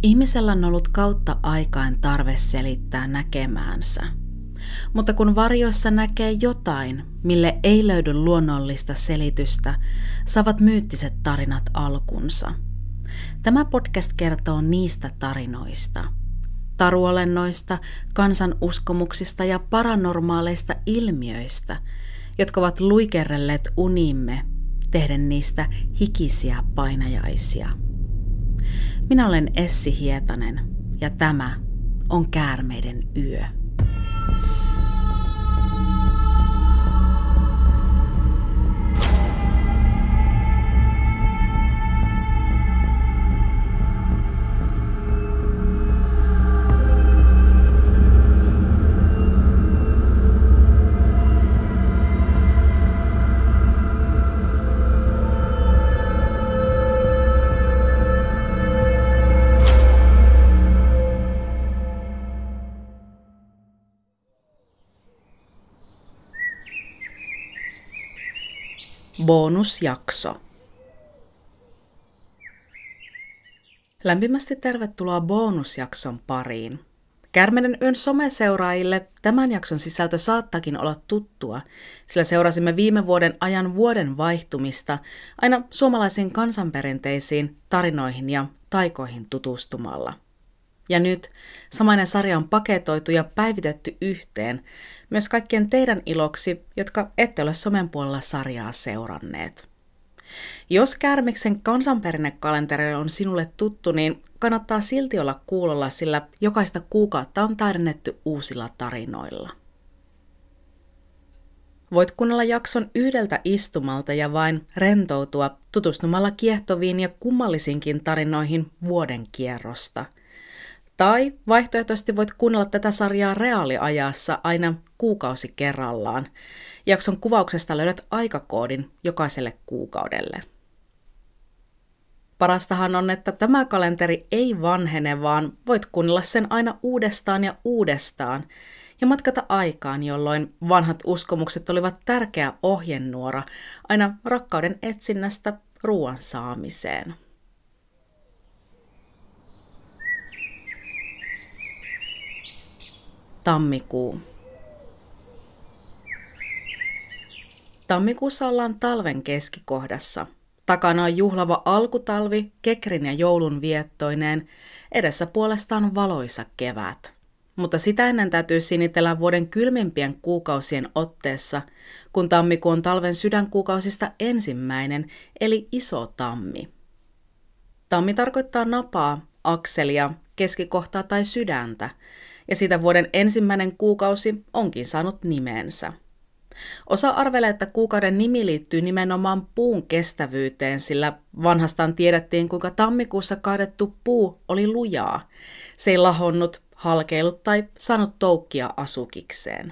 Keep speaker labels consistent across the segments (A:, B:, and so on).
A: Ihmisellä on ollut kautta aikain tarve selittää näkemäänsä. Mutta kun varjossa näkee jotain, mille ei löydy luonnollista selitystä, saavat myyttiset tarinat alkunsa. Tämä podcast kertoo niistä tarinoista. Taruolennoista, kansanuskomuksista ja paranormaaleista ilmiöistä, jotka ovat luikerrelleet uniimme, tehden niistä hikisiä painajaisia. Minä olen Essi Hietanen ja tämä on Käärmeiden yö. Bonusjakso. Lämpimästi tervetuloa bonusjakson pariin. Käärmeiden yön someseuraajille tämän jakson sisältö saattaakin olla tuttua, sillä seurasimme viime vuoden ajan vuoden vaihtumista aina suomalaisiin kansanperinteisiin, tarinoihin ja taikoihin tutustumalla. Ja nyt samainen sarja on paketoitu ja päivitetty yhteen, myös kaikkien teidän iloksi, jotka ette ole somen puolella sarjaa seuranneet. Jos Käärmiksen kansanperinnekalenteri on sinulle tuttu, niin kannattaa silti olla kuulolla, sillä jokaista kuukautta on täydennetty uusilla tarinoilla. Voit kuunnella jakson yhdeltä istumalta ja vain rentoutua tutustumalla kiehtoviin ja kummallisinkin tarinoihin vuoden kierrosta. Tai vaihtoehtoisesti voit kuunnella tätä sarjaa reaaliajassa aina kuukausi kerrallaan. Jakson kuvauksesta löydät aikakoodin jokaiselle kuukaudelle. Parastahan on, että tämä kalenteri ei vanhene, vaan voit kuunnella sen aina uudestaan ja uudestaan ja matkata aikaan, jolloin vanhat uskomukset olivat tärkeä ohjenuora aina rakkauden etsinnästä ruoan saamiseen. Tammikuu. Tammikuussa ollaan talven keskikohdassa. Takana on juhlava alkutalvi, kekrin ja joulun viettoineen, edessä puolestaan valoisa kevät. Mutta sitä ennen täytyy sinitellä vuoden kylmimpien kuukausien otteessa, kun tammikuu on talven sydänkuukausista ensimmäinen, eli iso tammi. Tammi tarkoittaa napaa, akselia, keskikohtaa tai sydäntä, ja siitä vuoden ensimmäinen kuukausi onkin saanut nimensä. Osa arvelee, että kuukauden nimi liittyy nimenomaan puun kestävyyteen, sillä vanhastaan tiedettiin, kuinka tammikuussa kaadettu puu oli lujaa. Se ei lahonnut, halkeillut tai saanut toukkia asukikseen.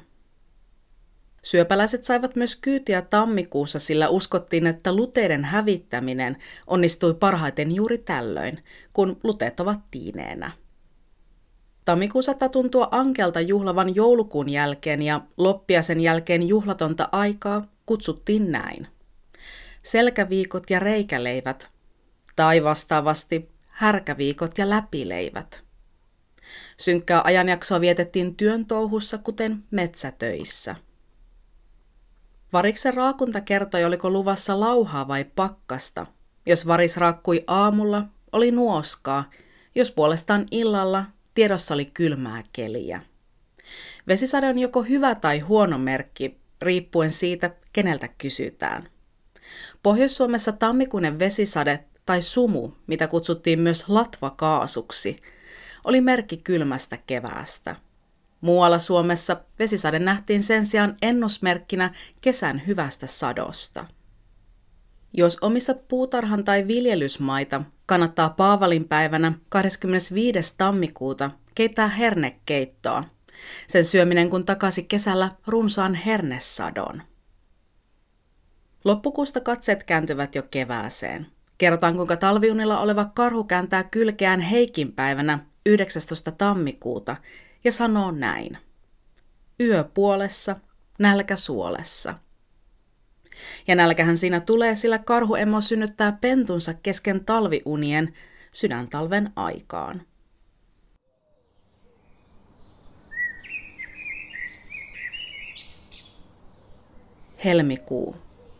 A: Syöpäläiset saivat myös kyytiä tammikuussa, sillä uskottiin, että luteiden hävittäminen onnistui parhaiten juuri tällöin, kun luteet ovat tiineenä. Tammikuu saattaa tuntua ankelta juhlavan joulukuun jälkeen ja loppiaisen jälkeen juhlatonta aikaa kutsuttiin näin. Selkäviikot ja reikäleivät, tai vastaavasti härkäviikot ja läpileivät. Synkkää ajanjaksoa vietettiin työn touhussa, kuten metsätöissä. Variksen raakunta kertoi, oliko luvassa lauhaa vai pakkasta. Jos varis raakkui aamulla, oli nuoskaa, jos puolestaan illalla tiedossa oli kylmää keliä. Vesisade on joko hyvä tai huono merkki, riippuen siitä, keneltä kysytään. Pohjois-Suomessa tammikuinen vesisade tai sumu, mitä kutsuttiin myös latvakaasuksi, oli merkki kylmästä keväästä. Muualla Suomessa vesisade nähtiin sen sijaan ennusmerkkinä kesän hyvästä sadosta. Jos omistat puutarhan tai viljelysmaita, kannattaa paavalinpäivänä 25. tammikuuta keittää hernekeittoa. Sen syöminen kun takasi kesällä runsaan hernesadon. Loppukuusta katseet kääntyvät jo kevääseen. Kerrotaan, kuinka talviunilla oleva karhu kääntää kylkeään heikinpäivänä 19. tammikuuta ja sanoo näin. Yö puolessa, nälkä suolessa. Ja nälkähän siinä tulee, sillä karhuemo synnyttää pentunsa kesken talviunien sydäntalven aikaan. Helmikuu.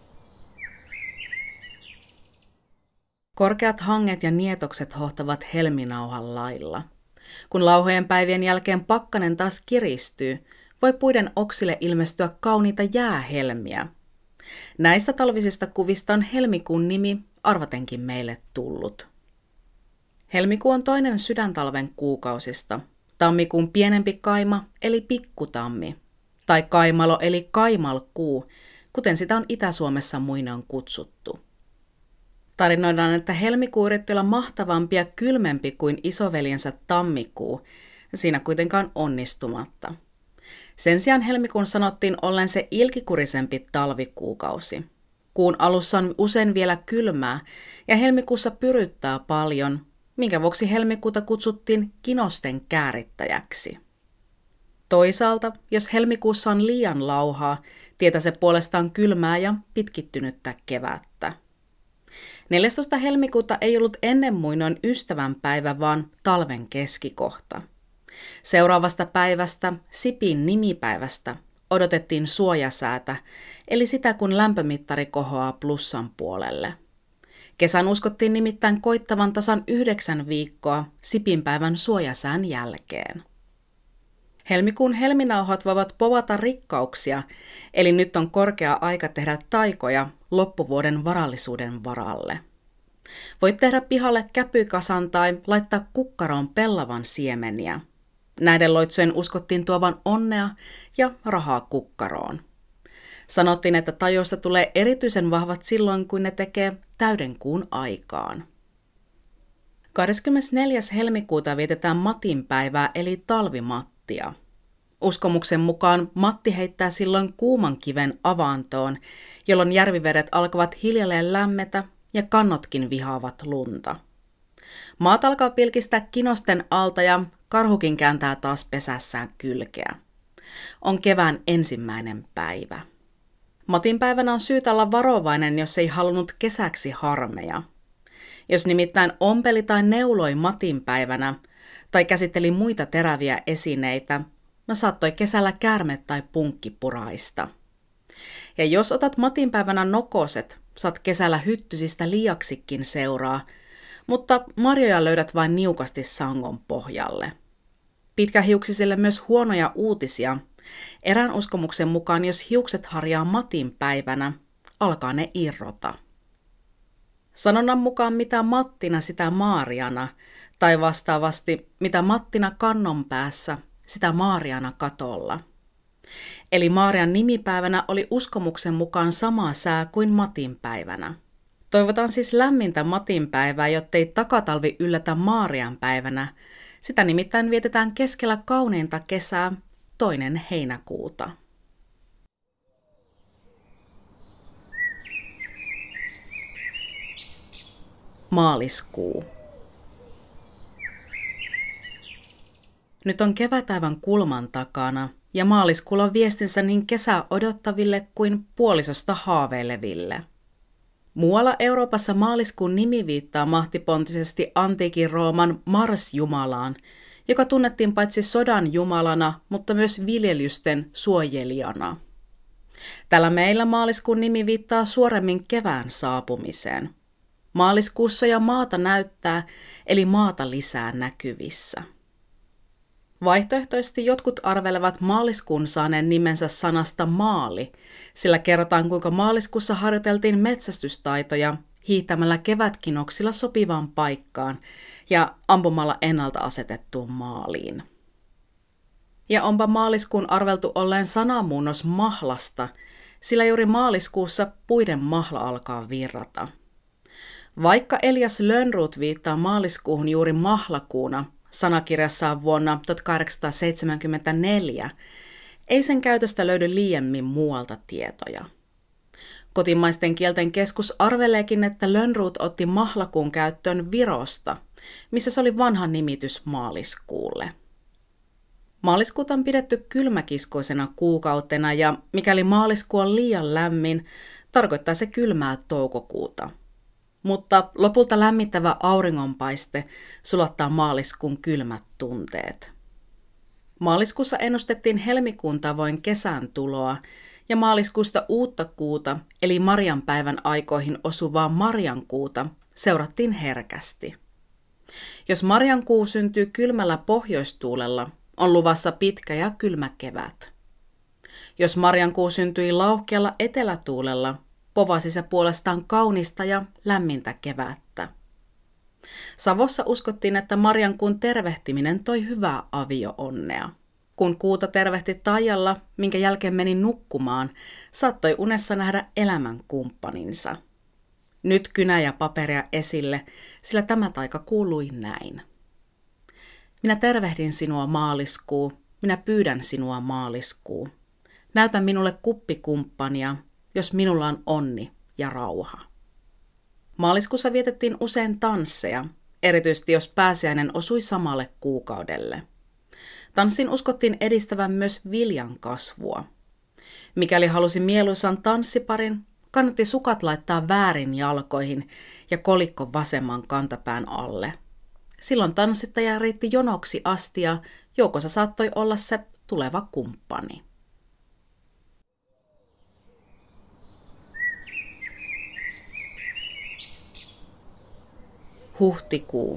A: Korkeat hanget ja nietokset hohtavat helminauhan lailla. Kun lauhojen päivien jälkeen pakkanen taas kiristyy, voi puiden oksille ilmestyä kauniita jäähelmiä. Näistä talvisista kuvista on helmikuun nimi arvatenkin meille tullut. Helmikuu on toinen sydäntalven kuukausista. Tammikuun pienempi kaima eli pikkutammi, tai kaimalo eli kaimalkuu, kuten sitä on Itä-Suomessa muinoin kutsuttu. Tarinoidaan, että helmikuu yritti olla mahtavampi ja kylmempi kuin isoveljensä tammikuu, siinä kuitenkaan onnistumatta. Sen sijaan helmikuun sanottiin ollen se ilkikurisempi talvikuukausi. Kuun alussa on usein vielä kylmää ja helmikuussa pyryttää paljon, minkä vuoksi helmikuuta kutsuttiin kinosten käärittäjäksi. Toisaalta, jos helmikuussa on liian lauhaa, tietää se puolestaan kylmää ja pitkittynyttä kevättä. 14. helmikuuta ei ollut ennen muinoin ystävänpäivä, vaan talven keskikohta. Seuraavasta päivästä, Sipin nimipäivästä, odotettiin suojasäätä, eli sitä kun lämpömittari kohoaa plussan puolelle. Kesän uskottiin nimittäin koittavan tasan 9 viikkoa Sipinpäivän suojasään jälkeen. Helmikuun helminauhat voivat povata rikkauksia, eli nyt on korkea aika tehdä taikoja loppuvuoden varallisuuden varalle. Voit tehdä pihalle käpykasan tai laittaa kukkaroon pellavan siemeniä. Näiden loitsujen uskottiin tuovan onnea ja rahaa kukkaroon. Sanottiin, että tajoista tulee erityisen vahvat silloin, kun ne tekee täyden kuun aikaan. 24. helmikuuta vietetään Matin päivää eli talvimattia. Uskomuksen mukaan Matti heittää silloin kuuman kiven avaantoon, jolloin järvivedet alkavat hiljalleen lämmetä ja kannotkin vihaavat lunta. Maat alkaa pilkistää kinosten alta ja karhukin kääntää taas pesässään kylkeä. On kevään ensimmäinen päivä. Matin päivänä on syytä olla varovainen, jos ei halunnut kesäksi harmeja. Jos nimittäin ompeli tai neuloi Matin päivänä tai käsitteli muita teräviä esineitä, saattoi kesällä käärme tai punkki puraista. Ja jos otat Matin päivänä nokoset, saat kesällä hyttysistä liiaksikin seuraa, mutta marjoja löydät vain niukasti sangon pohjalle. Pitkähiuksisille myös huonoja uutisia. Erään uskomuksen mukaan, jos hiukset harjaa Matin päivänä, alkaa ne irrota. Sanonnan mukaan mitä Mattina, sitä Maariana, tai vastaavasti mitä Mattina kannon päässä, sitä Maariana katolla. Eli Maarian nimipäivänä oli uskomuksen mukaan sama sää kuin Matin päivänä. Toivotaan siis lämmintä Matin päivää, jottei takatalvi yllätä Maarian päivänä. Sitä nimittäin vietetään keskellä kauneinta kesää, 2. heinäkuuta. Maaliskuu. Nyt on kevätäivän kulman takana ja maaliskuulla on viestinsä niin kesää odottaville kuin puolisosta haaveileville. Muualla Euroopassa maaliskuun nimi viittaa mahtipontisesti antiikin Rooman Mars-jumalaan, joka tunnettiin paitsi sodan jumalana, mutta myös viljelysten suojelijana. Tällä meillä maaliskuun nimi viittaa suoremmin kevään saapumiseen. Maaliskuussa jo maata näyttää, eli maata lisää näkyvissä. Vaihtoehtoisesti jotkut arvelevat maaliskuun saaneen nimensä sanasta maali, sillä kerrotaan kuinka maaliskuussa harjoiteltiin metsästystaitoja hiihtämällä kevätkinoksilla sopivaan paikkaan ja ampumalla ennalta asetettuun maaliin. Ja onpa maaliskuun arveltu olleen sanamuunnos mahlasta, sillä juuri maaliskuussa puiden mahla alkaa virrata. Vaikka Elias Lönnrot viittaa maaliskuuhun juuri mahlakuuna sanakirjassaan vuonna 1874, ei sen käytöstä löydy liiemmin muualta tietoja. Kotimaisten kielten keskus arveleekin, että Lönnrot otti mahlakuun käyttöön Virosta, missä se oli vanha nimitys maaliskuulle. Maaliskuuta on pidetty kylmäkiskoisena kuukautena ja mikäli maaliskuu on liian lämmin, tarkoittaa se kylmää toukokuuta. Mutta lopulta lämmittävä auringonpaiste sulattaa maaliskuun kylmät tunteet. Maaliskuussa ennustettiin helmikuun tavoin kesän tuloa, ja maaliskuusta uutta kuuta, eli marjanpäivän aikoihin osuvaa marjankuuta, seurattiin herkästi. Jos marjankuu syntyy kylmällä pohjoistuulella, on luvassa pitkä ja kylmä kevät. Jos marjankuu syntyi lauhkealla etelätuulella, povasi se puolestaan kaunista ja lämmintä kevättä. Savossa uskottiin, että marjankuun tervehtiminen toi hyvää avio-onnea. Kun kuuta tervehti Taijalla, minkä jälkeen meni nukkumaan, saattoi unessa nähdä elämän kumppaninsa. Nyt kynä ja paperia esille, sillä tämä taika kuului näin. Minä tervehdin sinua maaliskuu, minä pyydän sinua maaliskuu. Näytä minulle kuppikumppania, jos minulla on onni ja rauha. Maaliskuussa vietettiin usein tansseja, erityisesti jos pääsiäinen osui samalle kuukaudelle. Tanssin uskottiin edistävän myös viljan kasvua. Mikäli halusi mieluisan tanssiparin, kannatti sukat laittaa väärin jalkoihin ja kolikko vasemman kantapään alle. Silloin tanssittaja riitti jonoksi asti ja joukossa saattoi olla se tuleva kumppani. Huhtikuu.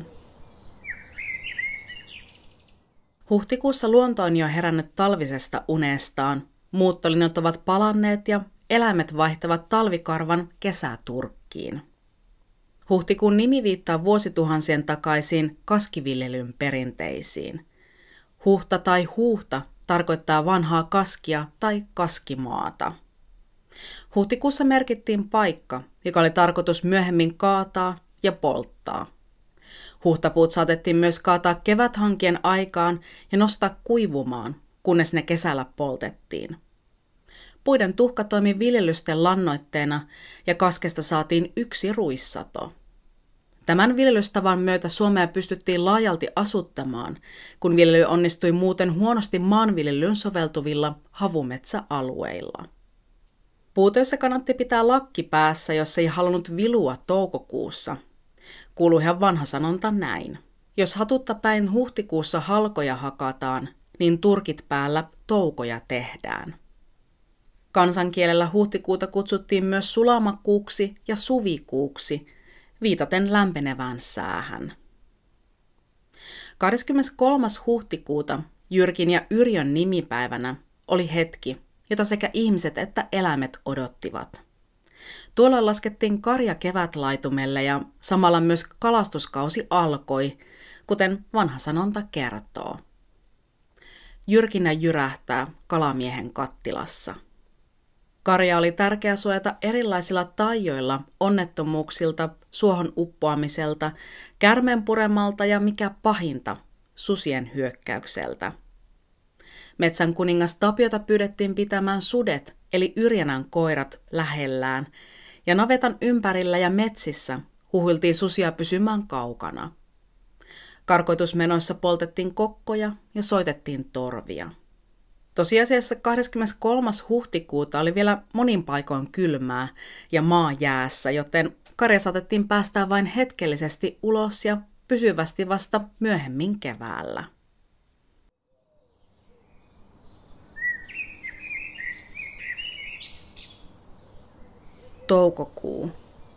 A: Huhtikuussa luonto on jo herännyt talvisesta unestaan, muuttolinnut ovat palanneet ja eläimet vaihtavat talvikarvan kesäturkkiin. Huhtikuun nimi viittaa vuosituhansien takaisiin kaskiviljelyn perinteisiin. Huhta tai huuhta tarkoittaa vanhaa kaskia tai kaskimaata. Huhtikuussa merkittiin paikka, joka oli tarkoitus myöhemmin kaataa ja polttaa. Huhtapuut saatettiin myös kaataa keväthankien aikaan ja nostaa kuivumaan, kunnes ne kesällä poltettiin. Puiden tuhka toimi viljelysten lannoitteena ja kaskesta saatiin yksi ruissato. Tämän viljelystavan myötä Suomea pystyttiin laajalti asuttamaan, kun viljely onnistui muuten huonosti maanviljelyyn soveltuvilla havumetsäalueilla. Puutöissä kannatti pitää lakki päässä, jos ei halunnut vilua toukokuussa. Kuului ihan vanha sanonta näin. Jos hatutta päin huhtikuussa halkoja hakataan, niin turkit päällä toukoja tehdään. Kansankielellä huhtikuuta kutsuttiin myös sulamakuuksi ja suvikuuksi, viitaten lämpenevään säähän. 23. huhtikuuta Jyrkin ja Yrjön nimipäivänä oli hetki, jota sekä ihmiset että eläimet odottivat. Tuolloin laskettiin karja kevätlaitumelle ja samalla myös kalastuskausi alkoi, kuten vanha sanonta kertoo. Jyrkinä jyrähtää kalamiehen kattilassa. Karja oli tärkeää suojata erilaisilla taijoilla onnettomuuksilta, suohon uppoamiselta, käärmeenpuremalta ja mikä pahinta, susien hyökkäykseltä. Metsän kuningas Tapiota pyydettiin pitämään sudet eli Yrjänän koirat lähellään, ja navetan ympärillä ja metsissä huhuiltiin susia pysymään kaukana. Karkoitusmenoissa poltettiin kokkoja ja soitettiin torvia. Tosiasiassa 23. huhtikuuta oli vielä monin paikoin kylmää ja maa jäässä, joten karja saatettiin päästää vain hetkellisesti ulos ja pysyvästi vasta myöhemmin keväällä. Toukokuu.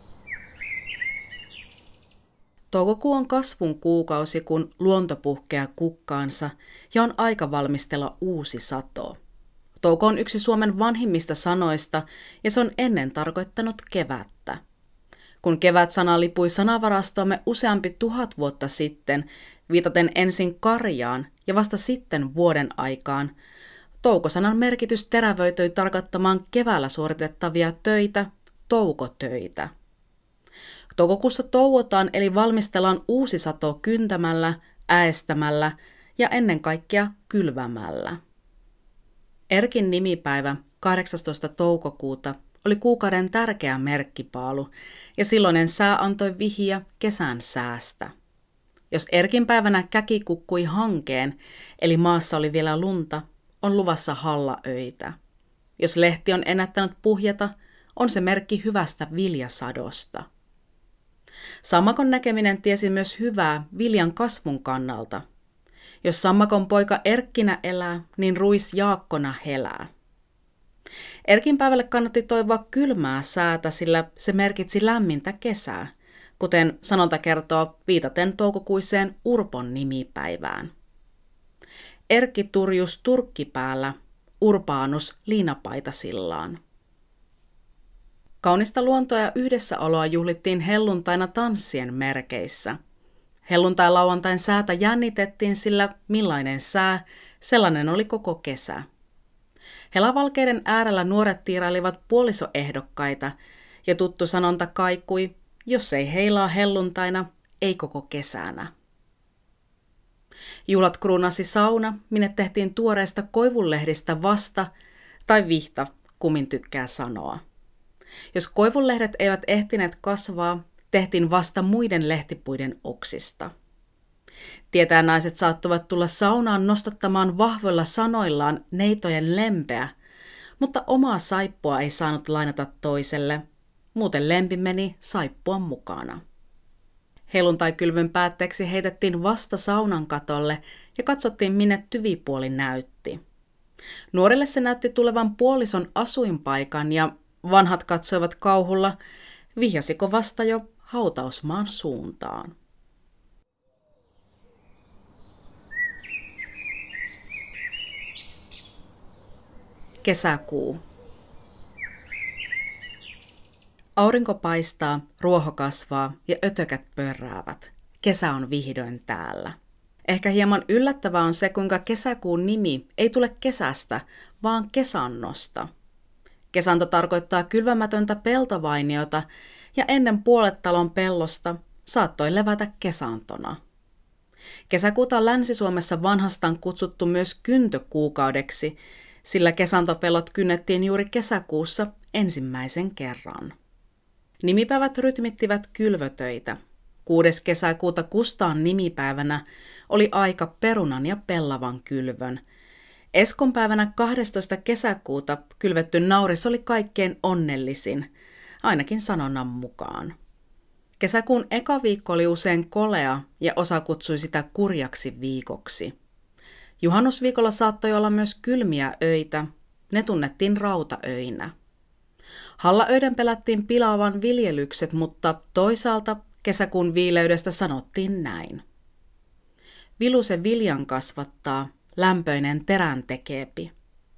A: Toukokuu on kasvun kuukausi, kun luonto puhkeaa kukkaansa ja on aika valmistella uusi sato. Touko on yksi Suomen vanhimmista sanoista ja se on ennen tarkoittanut kevättä. Kun kevät-sana lipui sanavarastoomme useampi 1000 vuotta sitten, viitaten ensin karjaan ja vasta sitten vuoden aikaan, toukosanan merkitys terävöityi tarkoittamaan keväällä suoritettavia töitä, toukotöitä. Toukokuussa touotaan eli valmistellaan uusi sato kyntämällä, äestämällä ja ennen kaikkea kylvämällä. Erkin nimipäivä 18. toukokuuta oli kuukauden tärkeä merkkipaalu ja silloinen sää antoi vihiä kesän säästä. Jos Erkin päivänä käki kukkui hankeen, eli maassa oli vielä lunta, on luvassa hallaöitä. Jos lehti on ennättänyt puhjeta, on se merkki hyvästä viljasadosta. Sammakon näkeminen tiesi myös hyvää viljan kasvun kannalta. Jos sammakon poika Erkkinä elää, niin ruis Jaakkona helää. Erkin päivälle kannatti toivoa kylmää säätä, sillä se merkitsi lämmintä kesää, kuten sanonta kertoo viitaten toukokuiseen Urpon nimipäivään. Erkki turjus turkkipäällä, Urbanus liinapaitasillaan. Kaunista luontoa ja yhdessäoloa juhlittiin helluntaina tanssien merkeissä. Helluntai-lauantain säätä jännitettiin, sillä millainen sää, sellainen oli koko kesä. Helavalkeiden äärellä nuoret tiirailivat puolisoehdokkaita, ja tuttu sanonta kaikui, jos ei heilaa helluntaina, ei koko kesänä. Juhlat kruunasi sauna, minne tehtiin tuoreista koivunlehdistä vasta, tai vihta, kumin tykkää sanoa. Jos koivunlehdet eivät ehtineet kasvaa, tehtiin vasta muiden lehtipuiden oksista. Tietää naiset saattoivat tulla saunaan nostattamaan vahvoilla sanoillaan neitojen lempeä, mutta omaa saippua ei saanut lainata toiselle, muuten lempi meni saippua mukana. Helluntai-kylvyn päätteeksi heitettiin vasta saunan katolle ja katsottiin, minne tyvipuoli näytti. Nuorille se näytti tulevan puolison asuinpaikan ja vanhat katsoivat kauhulla, vihjasiko vasta jo hautausmaan suuntaan. Kesäkuu. Aurinko paistaa, ruoho kasvaa ja ötökät pörräävät. Kesä on vihdoin täällä. Ehkä hieman yllättävää on se, kuinka kesäkuun nimi ei tule kesästä, vaan kesannosta. Kesanto tarkoittaa kylvämätöntä peltovainiota ja ennen puolet talon pellosta saattoi levätä kesantona. Kesäkuuta on Länsi-Suomessa vanhastaan kutsuttu myös kyntökuukaudeksi, sillä kesantopellot kynnettiin juuri kesäkuussa ensimmäisen kerran. Nimipäivät rytmittivät kylvötöitä. 6. kesäkuuta Kustaan nimipäivänä oli aika perunan ja pellavan kylvön. Eskon päivänä 12. kesäkuuta kylvetty nauris oli kaikkein onnellisin, ainakin sanonnan mukaan. Kesäkuun eka viikko oli usein kolea ja osa kutsui sitä kurjaksi viikoksi. Juhannusviikolla saattoi olla myös kylmiä öitä, ne tunnettiin rautaöinä. Hallaöiden pelättiin pilaavan viljelykset, mutta toisaalta kesäkuun viileydestä sanottiin näin. Vilu se viljan kasvattaa, lämpöinen terän tekeepi.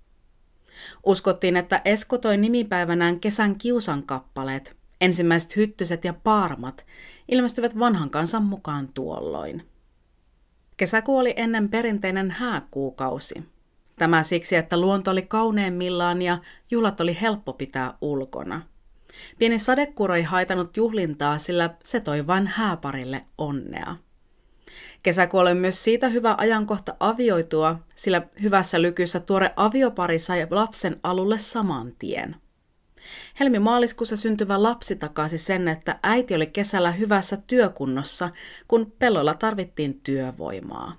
A: Uskottiin, että Esko toi nimipäivänään kesän kiusan kappaleet, ensimmäiset hyttyset ja paarmat, ilmestyvät vanhan kansan mukaan tuolloin. Kesäkuu oli ennen perinteinen hääkuukausi. Tämä siksi, että luonto oli kauneimmillaan ja juhlat oli helppo pitää ulkona. Pieni sadekuuro ei haitanut juhlintaa, sillä se toi vain hääparille onnea. Kesäkuu oli myös siitä hyvä ajankohta avioitua, sillä hyvässä lykyssä tuore aviopari sai lapsen alulle saman tien. Helmi-maaliskuussa syntyvä lapsi takasi sen, että äiti oli kesällä hyvässä työkunnossa, kun pelloilla tarvittiin työvoimaa.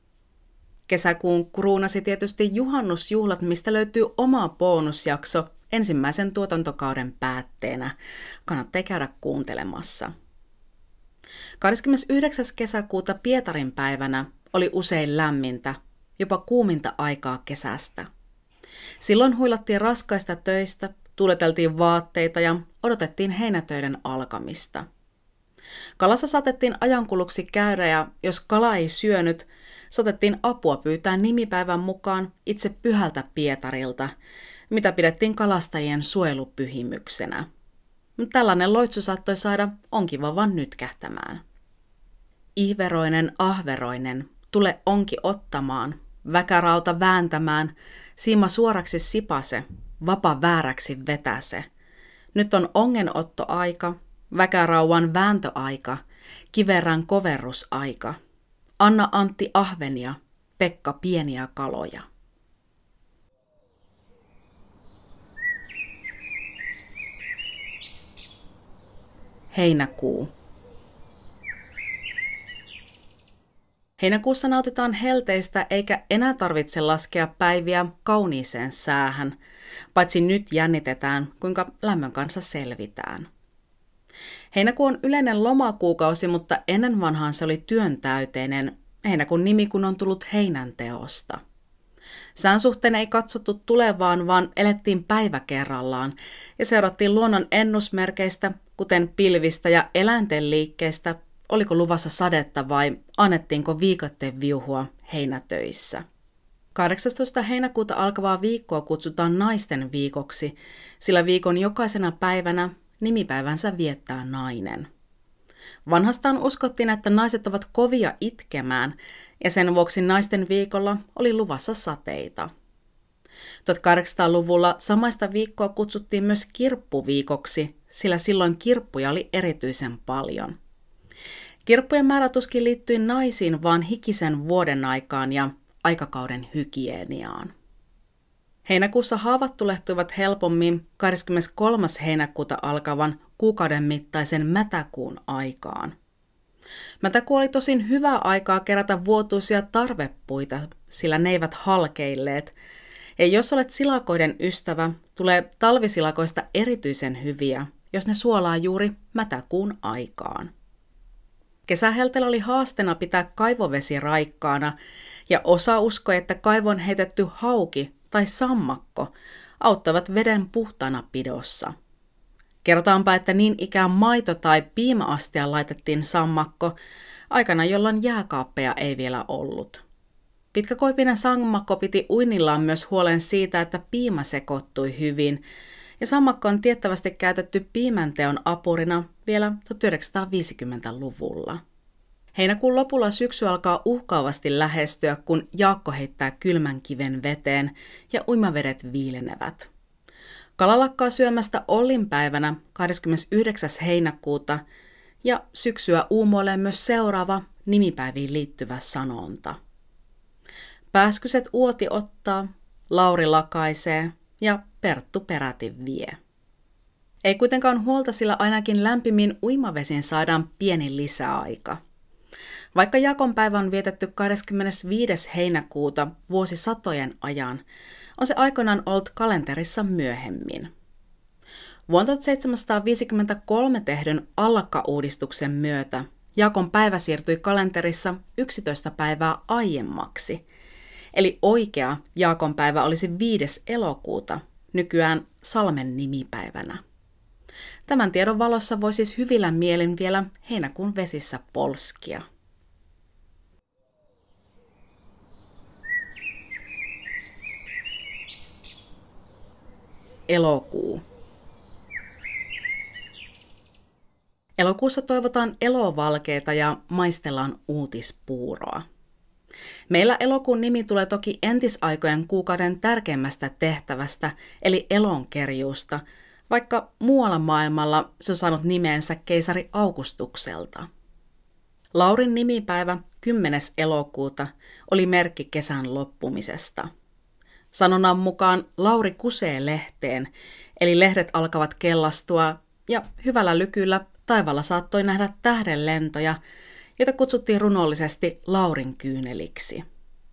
A: Kesäkuun kruunasi tietysti juhannusjuhlat, mistä löytyy oma bonusjakso ensimmäisen tuotantokauden päätteenä. Kannattaa käydä kuuntelemassa. 29. kesäkuuta Pietarin päivänä oli usein lämmintä, jopa kuuminta aikaa kesästä. Silloin huilattiin raskaista töistä, tuuleteltiin vaatteita ja odotettiin heinätöiden alkamista. Kalassa saatettiin ajankuluksi käydä ja jos kala ei syönyt, saatettiin apua pyytää nimipäivän mukaan itse Pyhältä Pietarilta, mitä pidettiin kalastajien suojelupyhimyksenä. Tällainen loitsu saattoi saada onkivavan nytkähtämään. Ihveroinen, ahveroinen, tule onki ottamaan, väkärauta vääntämään, siima suoraksi sipase, vapa vääräksi vetäse. Nyt on ongenottoaika, väkärauan vääntöaika, kiverän koverrusaika. Anna Antti ahvenia, Pekka pieniä kaloja. Heinäkuu. Heinäkuussa nautitaan helteistä eikä enää tarvitse laskea päiviä kauniiseen säähän, paitsi nyt jännitetään, kuinka lämmön kanssa selvitään. Heinäkuu on yleinen lomakuukausi, mutta ennen vanhaan se oli työntäyteinen, heinäkuun nimi kun on tullut heinänteosta. Sään suhteen ei katsottu tulevaan, vaan elettiin päivä kerrallaan ja seurattiin luonnon ennusmerkeistä, kuten pilvistä ja eläinten liikkeistä, oliko luvassa sadetta vai annettiinko viikatteen viuhua heinätöissä. 18. heinäkuuta alkavaa viikkoa kutsutaan naisten viikoksi, sillä viikon jokaisena päivänä nimipäivänsä viettää nainen. Vanhastaan uskottiin, että naiset ovat kovia itkemään, ja sen vuoksi naisten viikolla oli luvassa sateita. 1800-luvulla samaista viikkoa kutsuttiin myös kirppuviikoksi, sillä silloin kirppuja oli erityisen paljon. Kirppujen määrä tuskin liittyi naisiin, vaan hikisen vuoden aikaan ja aikakauden hygieniaan. Heinäkuussa haavat tulehtuivat helpommin 23. heinäkuuta alkavan kuukauden mittaisen mätäkuun aikaan. Mätäkuu oli tosin hyvää aikaa kerätä vuotuisia tarvepuita, sillä ne eivät halkeilleet. Ja jos olet silakoiden ystävä, tulee talvisilakoista erityisen hyviä, jos ne suolaa juuri mätäkuun aikaan. Kesähelteellä oli haasteena pitää kaivovesi raikkaana, ja osa uskoi, että kaivoon heitetty hauki tai sammakko auttavat veden puhtaana pidossa. Kerrotaanpa, että niin ikään maito- tai piimaastia laitettiin sammakko aikana, jolloin jääkaappeja ei vielä ollut. Pitkäkoipinen sammakko piti uinnillaan myös huolen siitä, että piima sekoittui hyvin, ja sammakko on tiettävästi käytetty piimänteon apurina vielä 1950-luvulla. Heinäkuun lopulla syksy alkaa uhkaavasti lähestyä, kun Jaakko heittää kylmän kiven veteen ja uimavedet viilenevät. Kala lakkaa syömästä Ollinpäivänä 29. heinäkuuta ja syksyä uumoilee myös seuraava nimipäiviin liittyvä sanonta. Pääskyset Uoti ottaa, Lauri lakaisee ja Perttu peräti vie. Ei kuitenkaan huolta, sillä ainakin lämpimiin uimavesiin saadaan pieni lisäaika. Vaikka Jaakonpäivä on vietetty 25. heinäkuuta vuosisatojen ajan, on se aikoinaan ollut kalenterissa myöhemmin. Vuonna 1753 tehdyn Allakka-uudistuksen myötä Jaakon päivä siirtyi kalenterissa 11 päivää aiemmaksi, eli oikea Jaakon päivä olisi 5. elokuuta, nykyään Salmen nimipäivänä. Tämän tiedon valossa voi siis hyvillä mielin vielä heinäkuun vesissä polskia. Elokuu. Elokuussa toivotaan elovalkeita ja maistellaan uutispuuroa. Meillä elokuun nimi tulee toki entisaikojen kuukauden tärkeimmästä tehtävästä, eli elonkerjuusta, vaikka muualla maailmalla se on saanut nimensä keisari Augustukselta. Laurin nimipäivä 10. elokuuta oli merkki kesän loppumisesta. Sanonnan mukaan Lauri kusee lehteen, eli lehdet alkavat kellastua, ja hyvällä lykyllä taivaalla saattoi nähdä tähdenlentoja, joita kutsuttiin runollisesti Laurin kyyneliksi.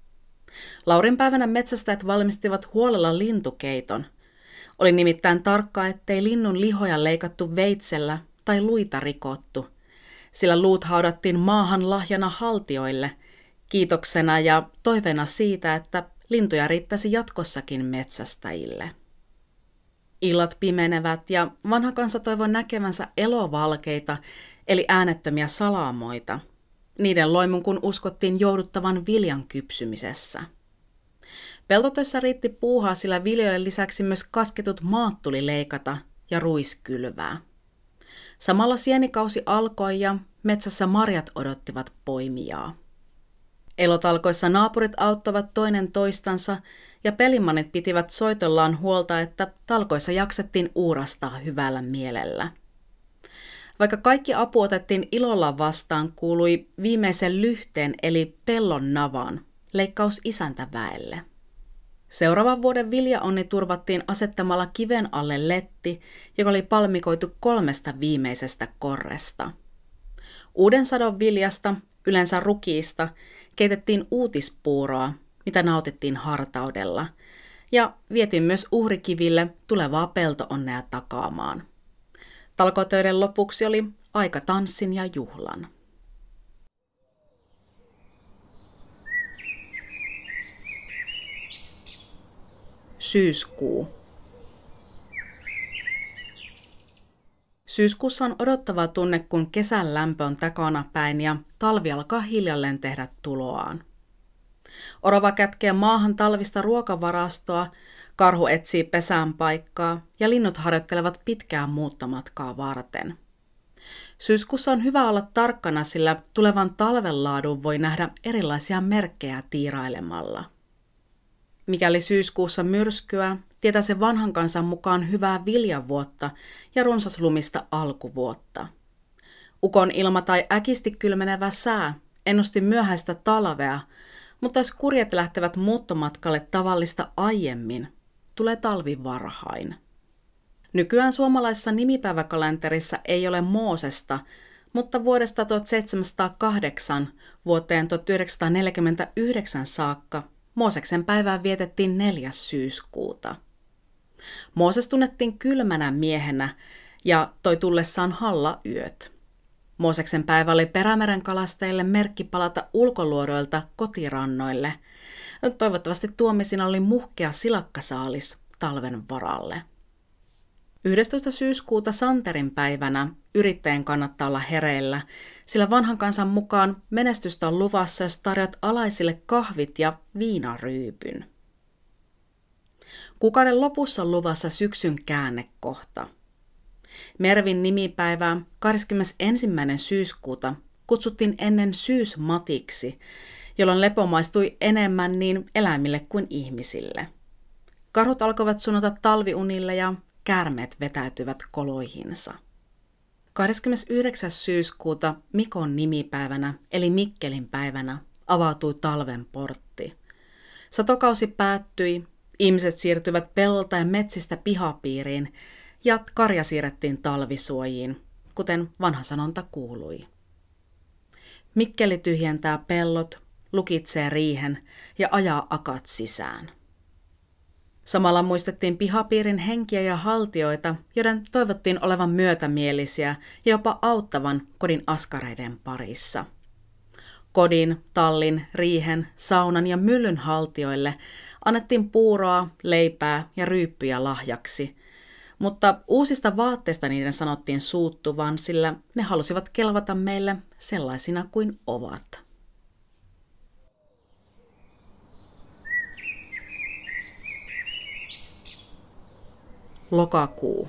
A: Laurin päivänä metsästäjät valmistivat huolella lintukeiton. Oli nimittäin tarkkaa, ettei linnun lihoja leikattu veitsellä tai luita rikottu, sillä luut haudattiin maahan lahjana haltioille, kiitoksena ja toiveena siitä, että lintuja riittäisi jatkossakin metsästäjille. Illat pimenevät ja vanha kansa toivoi näkevänsä elovalkeita, eli äänettömiä salamoita. Niiden loimun kun uskottiin jouduttavan viljan kypsymisessä. Peltotöissä riitti puuhaa, sillä viljojen lisäksi myös kasketut maat tuli leikata ja ruiskylvää. Samalla sienikausi alkoi ja metsässä marjat odottivat poimijaa. Elotalkoissa naapurit auttavat toinen toistansa ja pelimannit pitivät soitollaan huolta, että talkoissa jaksettiin uurastaa hyvällä mielellä. Vaikka kaikki apu otettiin ilolla vastaan, kuului viimeisen lyhteen eli pellon navan leikkaus isäntäväelle. Seuraavan vuoden viljaonni turvattiin asettamalla kiven alle letti, joka oli palmikoitu 3 viimeisestä korresta. Uuden sadon viljasta, yleensä rukiista, keitettiin uutispuuroa, mitä nautittiin hartaudella, ja vietiin myös uhrikiville tulevaa peltoonnea takaamaan. Talkotöiden lopuksi oli aika tanssin ja juhlan. Syyskuu. Syyskuussa on odottava tunne, kun kesän lämpö on takana päin ja talvi alkaa hiljalleen tehdä tuloaan. Orava kätkee maahan talvista ruokavarastoa, karhu etsii pesään paikkaa ja linnut harjoittelevat pitkää muuttomatkaa varten. Syyskuussa on hyvä olla tarkkana, sillä tulevan talven laadun voi nähdä erilaisia merkkejä tiirailemalla. Mikäli syyskuussa myrskyä, tietää se vanhan kansan mukaan hyvää viljavuotta ja runsaslumista alkuvuotta. Ukon ilma tai äkisti kylmenevä sää ennusti myöhäistä talvea, mutta jos kurjet lähtevät muuttomatkalle tavallista aiemmin, tulee talvi varhain. Nykyään suomalaisessa nimipäiväkalenterissa ei ole Moosesta, mutta vuodesta 1708 vuoteen 1949 saakka Mooseksen päivää vietettiin 4. syyskuuta. Mooses tunnettiin kylmänä miehenä ja toi tullessaan hallayöt. Mooseksen päivä oli Perämeren kalastajille merkki palata ulkoluodoilta kotirannoille. Toivottavasti tuomisina oli muhkea silakkasaalis talven varalle. 11. syyskuuta Santerin päivänä yrittäjän kannattaa olla hereillä, sillä vanhan kansan mukaan menestystä on luvassa, jos tarjot alaisille kahvit ja viinaryypyn. Kuukauden lopussa on luvassa syksyn käännekohta. Mervin nimipäivää 21. syyskuuta kutsuttiin ennen syysmatiksi, jolloin lepo maistui enemmän niin eläimille kuin ihmisille. Karhut alkoivat sunota talviunille ja käärmeet vetäytyvät koloihinsa. 29. syyskuuta Mikon nimipäivänä, eli Mikkelin päivänä, avautui talven portti. Satokausi päättyi, ihmiset siirtyivät pellolta ja metsistä pihapiiriin, ja karja siirrettiin talvisuojiin, kuten vanha sanonta kuului. Mikkeli tyhjentää pellot, lukitsee riihen ja ajaa akat sisään. Samalla muistettiin pihapiirin henkiä ja haltioita, joiden toivottiin olevan myötämielisiä ja jopa auttavan kodin askareiden parissa. Kodin, tallin, riihen, saunan ja myllyn haltioille annettiin puuroa, leipää ja ryyppyjä lahjaksi, mutta uusista vaatteista niiden sanottiin suuttuvan, sillä ne halusivat kelvata meille sellaisina kuin ovat. Lokakuu.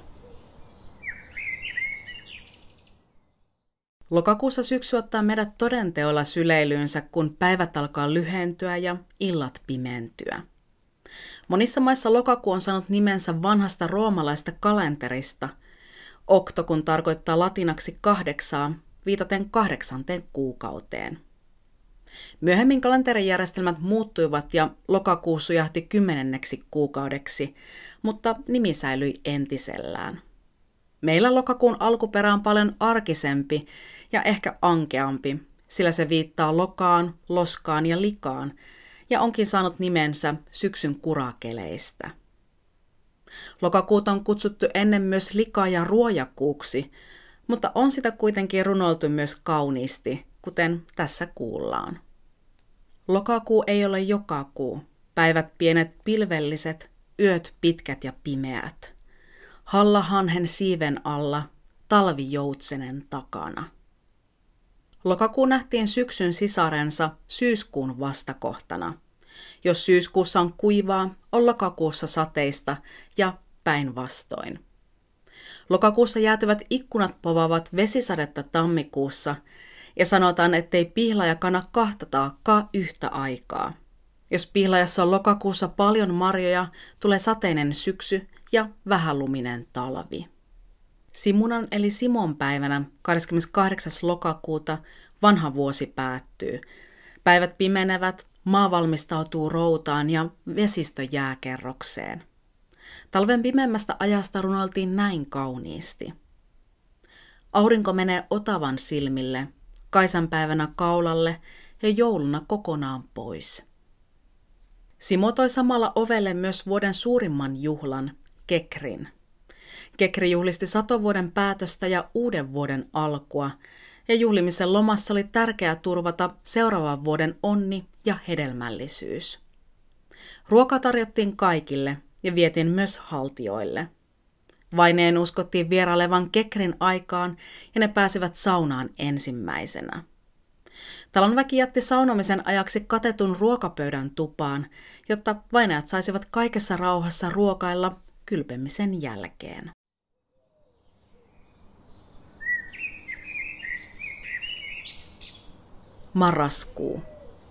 A: Lokakuussa syksy ottaa meidät todenteolla syleilyynsä, kun päivät alkaa lyhentyä ja illat pimentyä. Monissa maissa lokakuu on saanut nimensä vanhasta roomalaista kalenterista. Okto, kun tarkoittaa latinaksi 8, viitaten 8. kuukauteen. Myöhemmin kalenterijärjestelmät muuttuivat ja lokakuu sujahti 10. kuukaudeksi, mutta nimi säilyi entisellään. Meillä lokakuun alkuperä on paljon arkisempi ja ehkä ankeampi, sillä se viittaa lokaan, loskaan ja likaan, ja onkin saanut nimensä syksyn kurakeleistä. Lokakuuta on kutsuttu ennen myös lika- ja ruojakuuksi, mutta on sitä kuitenkin runoiltu myös kauniisti, kuten tässä kuullaan. Lokakuu ei ole joka kuu, päivät pienet pilvelliset, yöt pitkät ja pimeät. Hallahanhen siiven alla, talvi joutsenen takana. Lokakuu nähtiin syksyn sisarensa syyskuun vastakohtana. Jos syyskuussa on kuivaa, on lokakuussa sateista ja päinvastoin. Lokakuussa jäätyvät ikkunat povaavat vesisadetta tammikuussa ja sanotaan, ettei pihlaja kana kahta taakkaa yhtä aikaa. Jos pihlajassa on lokakuussa paljon marjoja, tulee sateinen syksy ja vähäluminen talvi. Simunan eli Simon päivänä 28. lokakuuta vanha vuosi päättyy. Päivät pimenevät, maa valmistautuu routaan ja vesistö jääkerrokseen. Talven pimeimmästä ajasta runoiltiin näin kauniisti. Aurinko menee Otavan silmille, Kaisan päivänä kaulalle ja jouluna kokonaan pois. Simo toi samalla ovelle myös vuoden suurimman juhlan, Kekrin. Kekri juhlisti satovuoden päätöstä ja uuden vuoden alkua, ja juhlimisen lomassa oli tärkeää turvata seuraavan vuoden onni ja hedelmällisyys. Ruoka tarjottiin kaikille, ja vietin myös haltioille. Vaineen uskottiin vierailevan Kekrin aikaan ja ne pääsivät saunaan ensimmäisenä. Talonväki jätti saunomisen ajaksi katetun ruokapöydän tupaan, jotta vainajat saisivat kaikessa rauhassa ruokailla kylpemisen jälkeen. Marraskuu.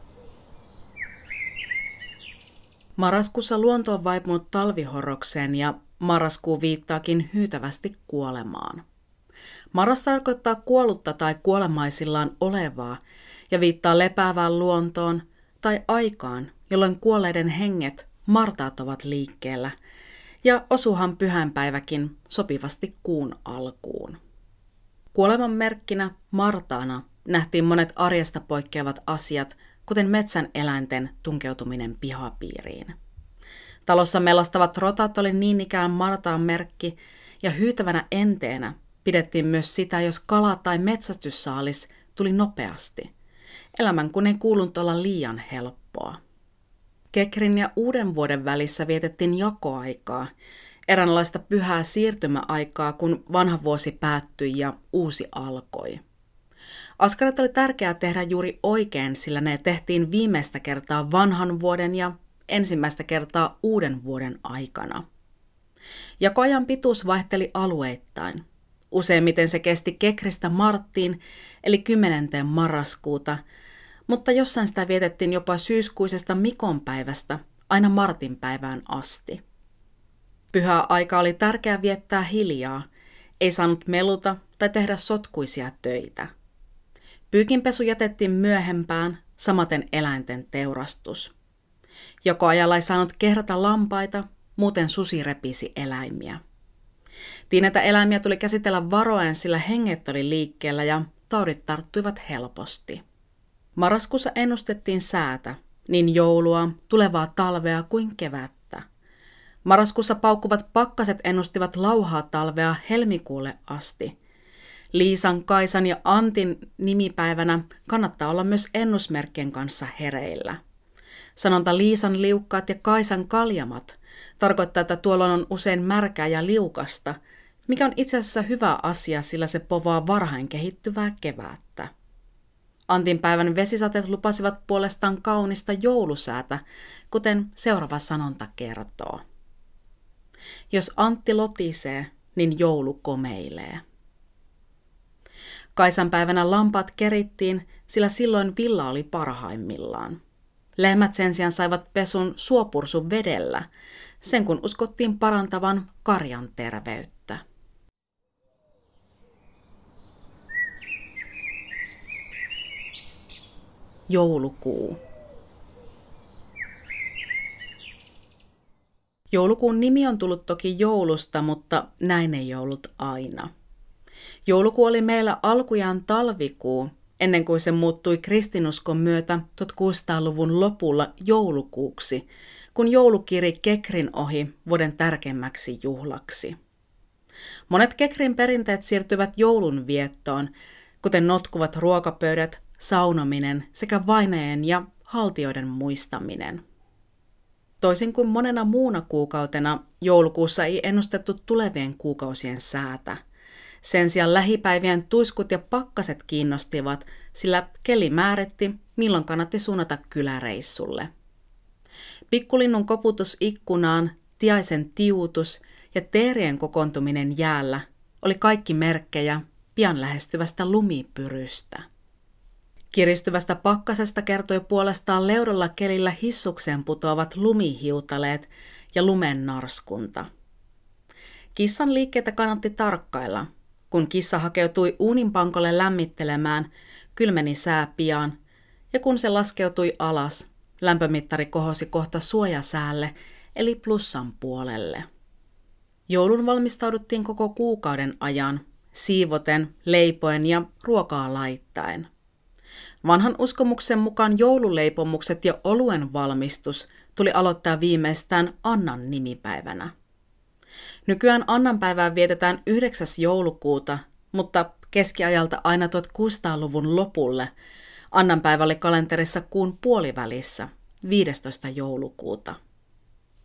A: Marraskuussa luonto on vaipunut talvihorrokseen ja marraskuu viittaakin hyytävästi kuolemaan. Marras tarkoittaa kuollutta tai kuolemaisillaan olevaa ja viittaa lepäävään luontoon tai aikaan, jolloin kuolleiden henget, martaat, ovat liikkeellä, ja osuhan pyhänpäiväkin sopivasti kuun alkuun. Kuoleman merkkinä martaana nähtiin monet arjesta poikkeavat asiat, kuten metsän eläinten tunkeutuminen pihapiiriin. Talossa melastavat rotat oli niin ikään martaan merkki, ja hyytävänä enteenä pidettiin myös sitä, jos kala tai metsästyssaalis tuli nopeasti. Elämän kun ei kuulunut olla liian helppoa. Kekrin ja uuden vuoden välissä vietettiin jakoaikaa, eräänlaista pyhää siirtymäaikaa, kun vanha vuosi päättyi ja uusi alkoi. Askaret oli tärkeää tehdä juuri oikein, sillä ne tehtiin viimeistä kertaa vanhan vuoden ja ensimmäistä kertaa uuden vuoden aikana. Jakoajan pituus vaihteli alueittain. Useimmiten se kesti Kekristä Marttiin, eli 10. marraskuuta, mutta jossain sitä vietettiin jopa syyskuisesta Mikonpäivästä aina Martinpäivään asti. Pyhää aika oli tärkeää viettää hiljaa, ei saanut meluta tai tehdä sotkuisia töitä. Pyykinpesu jätettiin myöhempään, samaten eläinten teurastus. Jakoajalla ei saanut kehrata lampaita, muuten susi repisi eläimiä. Tiineitä eläimiä tuli käsitellä varoen, sillä henget oli liikkeellä ja taudit tarttuivat helposti. Marraskuussa ennustettiin säätä, niin joulua, tulevaa talvea kuin kevättä. Marraskuussa paukkuvat pakkaset ennustivat lauhaa talvea helmikuulle asti. Liisan, Kaisan ja Antin nimipäivänä kannattaa olla myös ennusmerkkien kanssa hereillä. Sanonta Liisan liukkaat ja Kaisan kaljamat tarkoittaa, että tuolloin on usein märkää ja liukasta, mikä on itse asiassa hyvä asia, sillä se povaa varhain kehittyvää kevättä. Antin päivän vesisateet lupasivat puolestaan kaunista joulusäätä, kuten seuraava sanonta kertoo. Jos Antti lotisee, niin joulu komeilee. Kaisan päivänä lampaat kerittiin, sillä silloin villa oli parhaimmillaan. Lehmät sen sijaan saivat pesun suopursun vedellä, sen kun uskottiin parantavan karjan terveyttä. Joulukuu. Joulukuun nimi on tullut toki joulusta, mutta näin ei ollut aina. Joulukuu oli meillä alkujaan talvikuu, ennen kuin se muuttui kristinuskon myötä 1600-luvun lopulla joulukuuksi, kun joulu kiri Kekrin ohi vuoden tärkeimmäksi juhlaksi. Monet Kekrin perinteet siirtyivät joulun viettoon, kuten notkuvat ruokapöydät, saunominen sekä vainajien ja haltioiden muistaminen. Toisin kuin monena muuna kuukautena, joulukuussa ei ennustettu tulevien kuukausien säätä. Sen sijaan lähipäivien tuiskut ja pakkaset kiinnostivat, sillä keli määritti, milloin kannatti suunnata kyläreissulle. Pikkulinnun koputus ikkunaan, tiaisen tiutus ja teerien kokoontuminen jäällä oli kaikki merkkejä pian lähestyvästä lumipyrystä. Kiristyvästä pakkasesta kertoi puolestaan leudolla kelillä hissukseen putoavat lumihiutaleet ja lumen narskunta. Kissan liikkeitä kannatti tarkkailla. Kun kissa hakeutui uuninpankolle lämmittelemään, kylmeni sää pian, ja kun se laskeutui alas, lämpömittari kohosi kohta suojasäälle, eli plussan puolelle. Joulun valmistauduttiin koko kuukauden ajan, siivoten, leipoen ja ruokaa laittaen. Vanhan uskomuksen mukaan joululeipomukset ja oluen valmistus tuli aloittaa viimeistään Annan nimipäivänä. Nykyään Annanpäivää vietetään 9. joulukuuta, mutta keskiajalta aina 1600-luvun lopulle Annanpäivä oli kalenterissa kuun puolivälissä, 15. joulukuuta.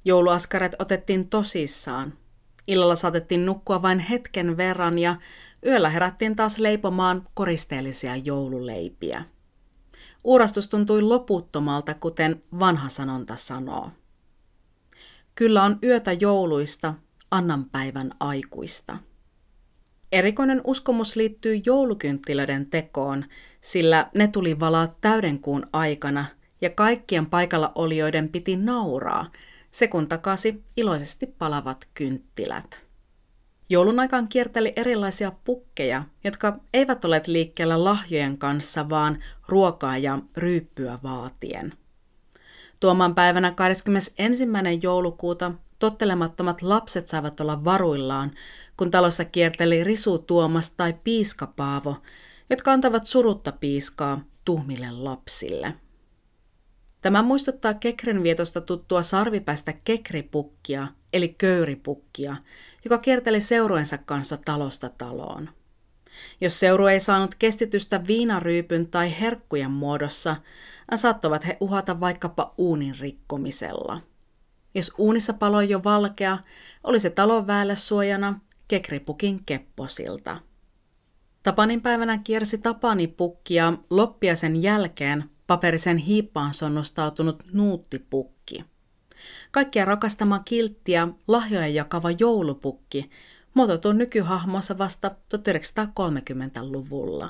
A: Jouluaskareet otettiin tosissaan. Illalla saatettiin nukkua vain hetken verran ja yöllä herättiin taas leipomaan koristeellisia joululeipiä. Uurastus tuntui loputtomalta, kuten vanha sanonta sanoo. Kyllä on yötä jouluista, annan päivän aikuista. Erikoinen uskomus liittyy joulukynttilöiden tekoon, sillä ne tuli valaa täydenkuun aikana ja kaikkien paikalla olijoiden piti nauraa, se kun takasi iloisesti palavat kynttilät. Joulun aikaan kierteli erilaisia pukkeja, jotka eivät olleet liikkeellä lahjojen kanssa, vaan ruokaa ja ryyppyä vaatien. Tuomaan päivänä 21. joulukuuta tottelemattomat lapset saivat olla varuillaan, kun talossa kierteli Risu Tuomas tai Piiska Paavo, jotka antavat surutta piiskaa tuhmille lapsille. Tämä muistuttaa kekrinvietosta tuttua sarvipäistä kekripukkia, eli köyripukkia, joka kierteli seurueensa kanssa talosta taloon. Jos seuru ei saanut kestitystä viinaryypyn tai herkkujen muodossa, saattoivat he uhata vaikkapa uunin rikkomisella. Jos uunissa paloi jo valkea, oli se talon väelle suojana kekripukin kepposilta. Tapaninpäivänä kiersi Tapanipukki ja loppiaisen jälkeen paperisen hiippaan sonnustautunut Nuuttipukki. Kaikkia rakastama kiltti ja lahjoja jakava joulupukki muotoutui nykyhahmonsa vasta 1930-luvulla.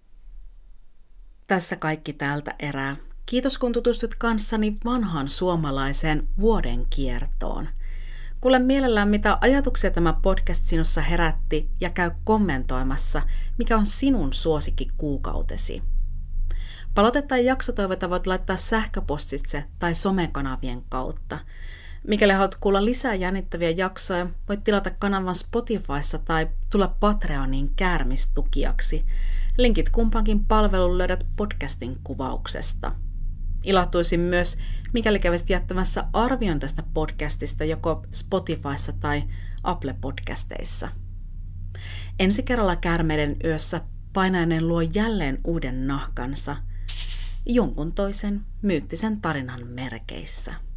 A: Tässä kaikki tältä erää. Kiitos kun tutustut kanssani vanhaan suomalaiseen vuoden kiertoon. Kuule mielellään, mitä ajatuksia tämä podcast sinussa herätti ja käy kommentoimassa, mikä on sinun suosikki kuukautesi. Palautetta tai jaksotoiveita voit laittaa sähköpostitse tai somekanavien kautta. Mikäli haluat kuulla lisää jännittäviä jaksoja, voit tilata kanavan Spotifyssa tai tulla Patreoniin käärmistukijaksi. Linkit kumpaankin palveluun löydät podcastin kuvauksesta. Ilahtuisin myös, mikäli kävisit jättämässä arvion tästä podcastista joko Spotifyssa tai Apple Podcasteissa. Ensi kerralla Käärmeiden yössä Painainen luo jälleen uuden nahkansa, jonkun toisen myyttisen tarinan merkeissä.